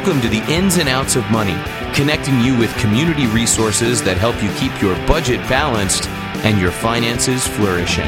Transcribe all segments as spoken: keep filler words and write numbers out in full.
Welcome to the Ins and Outs of Money, connecting you with community resources that help you keep your budget balanced and your finances flourishing.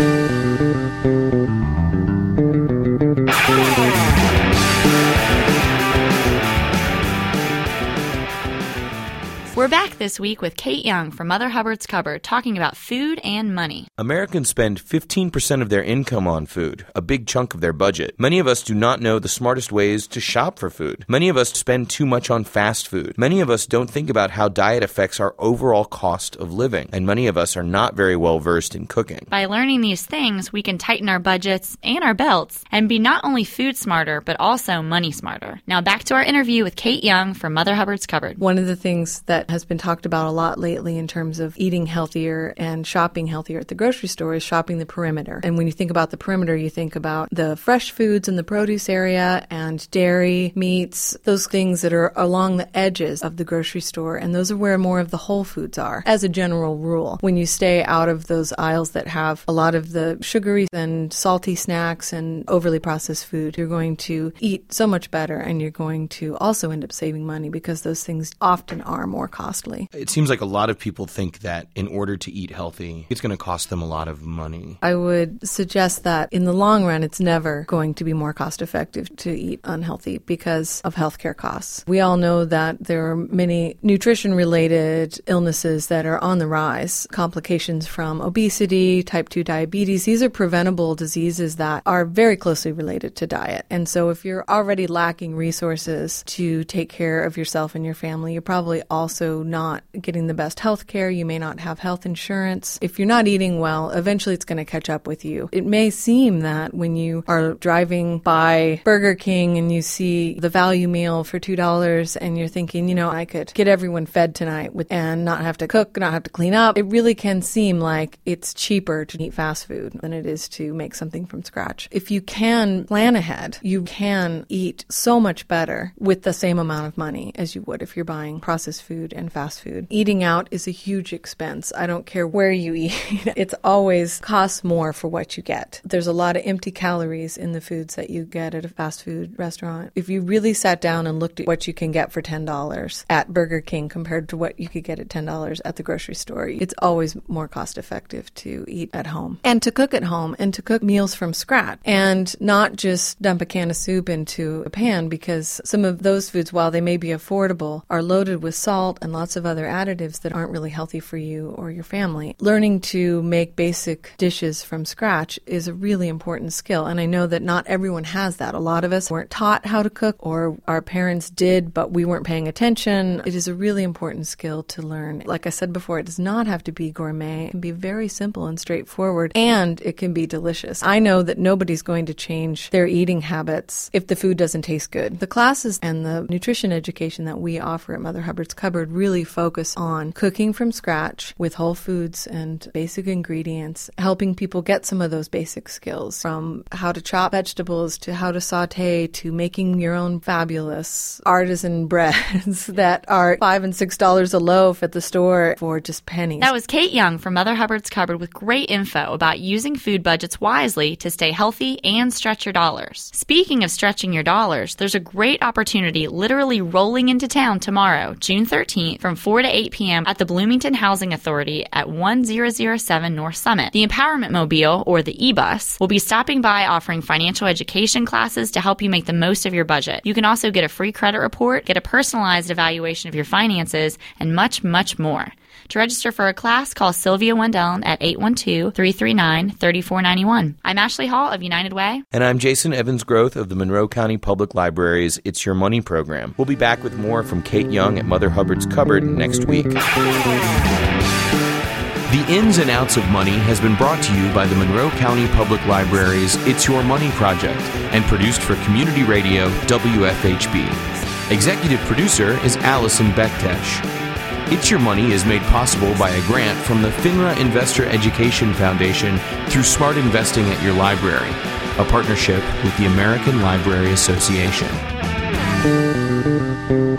We're back this week with Kate Young from Mother Hubbard's Cupboard talking about food and money. Americans spend fifteen percent of their income on food, a big chunk of their budget. Many of us do not know the smartest ways to shop for food. Many of us spend too much on fast food. Many of us don't think about how diet affects our overall cost of living. And many of us are not very well versed in cooking. By learning these things, we can tighten our budgets and our belts and be not only food smarter, but also money smarter. Now back to our interview with Kate Young from Mother Hubbard's Cupboard. One of the things that has been talked about a lot lately in terms of eating healthier and shopping healthier at the grocery store is shopping the perimeter. And when you think about the perimeter, you think about the fresh foods in the produce area and dairy, meats, those things that are along the edges of the grocery store. And those are where more of the whole foods are, as a general rule. When you stay out of those aisles that have a lot of the sugary and salty snacks and overly processed food, you're going to eat so much better, and you're going to also end up saving money because those things often are more costly. It seems like a lot of people think that in order to eat healthy, it's going to cost them a lot of money. I would suggest that in the long run, it's never going to be more cost effective to eat unhealthy because of healthcare costs. We all know that there are many nutrition-related illnesses that are on the rise, complications from obesity, type two diabetes. These are preventable diseases that are very closely related to diet. And so if you're already lacking resources to take care of yourself and your family, you're probably also not getting the best health care. You may not have health insurance. If you're not eating well, eventually it's going to catch up with you. It may seem that when you are driving by Burger King and you see the value meal for two dollars and you're thinking, you know, I could get everyone fed tonight with and not have to cook, not have to clean up. It really can seem like it's cheaper to eat fast food than it is to make something from scratch. If you can plan ahead, you can eat so much better with the same amount of money as you would if you're buying processed food and fast food. Eating out is a huge expense. I don't care where you eat. It's always costs more for what you get. There's a lot of empty calories in the foods that you get at a fast food restaurant. If you really sat down and looked at what you can get for ten dollars at Burger King compared to what you could get at ten dollars at the grocery store, it's always more cost effective to eat at home and to cook at home and to cook meals from scratch and not just dump a can of soup into a pan, because some of those foods, while they may be affordable, are loaded with salt and lots of other additives that aren't really healthy for you or your family. Learning to make basic dishes from scratch is a really important skill, and I know that not everyone has that. A lot of us weren't taught how to cook, or our parents did, but we weren't paying attention. It is a really important skill to learn. Like I said before, it does not have to be gourmet. It can be very simple and straightforward, and it can be delicious. I know that nobody's going to change their eating habits if the food doesn't taste good. The classes and the nutrition education that we offer at Mother Hubbard's Cupboard really focus on cooking from scratch with whole foods and basic ingredients, helping people get some of those basic skills, from how to chop vegetables to how to saute to making your own fabulous artisan breads that are five and six dollars a loaf at the store for just pennies. That was Kate Young from Mother Hubbard's Cupboard with great info about using food budgets wisely to stay healthy and stretch your dollars. Speaking of stretching your dollars, there's a great opportunity literally rolling into town tomorrow, June thirteenth, from four to eight p.m. at the Bloomington Housing Authority at one thousand seven North Summit. The Empowerment Mobile, or the E-Bus, will be stopping by offering financial education classes to help you make the most of your budget. You can also get a free credit report, get a personalized evaluation of your finances, and much, much more. To register for a class, call Sylvia Wendell at eight one two, three three nine, three four nine one. I'm Ashley Hall of United Way. And I'm Jason Evans-Groth of the Monroe County Public Library's It's Your Money program. We'll be back with more from Kate Young at Mother Hubbard's Cupboard next week. The Ins and Outs of Money has been brought to you by the Monroe County Public Library's It's Your Money project and produced for Community Radio W F H B. Executive producer is Allison Bektesh. It's Your Money is made possible by a grant from the FINRA Investor Education Foundation through Smart Investing at Your Library, a partnership with the American Library Association.